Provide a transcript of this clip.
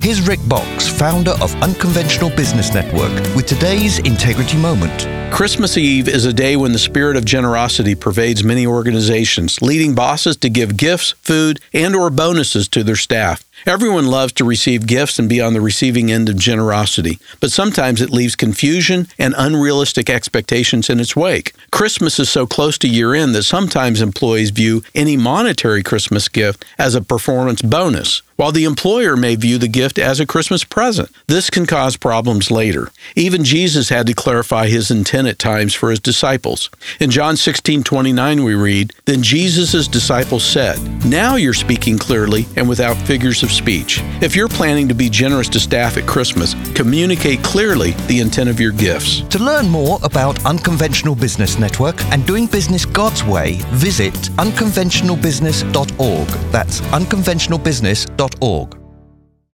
Here's Rick Box, founder of Unconventional Business Network, with today's Integrity Moment. Christmas Eve is a day when the spirit of generosity pervades many organizations, leading bosses to give gifts, food, and/or bonuses to their staff. Everyone loves to receive gifts and be on the receiving end of generosity, but sometimes it leaves confusion and unrealistic expectations in its wake. Christmas is so close to year-end that sometimes employees view any monetary Christmas gift as a performance bonus, while the employer may view the gift as a Christmas present. This can cause problems later. Even Jesus had to clarify his intent at times for his disciples. In John 16:29 we read, "Then Jesus' disciples said, 'Now you're speaking clearly and without figures of speech.'" If you're planning to be generous to staff at Christmas, communicate clearly the intent of your gifts. To learn more about Unconventional Business Network and doing business God's way, visit unconventionalbusiness.org. That's unconventionalbusiness.org.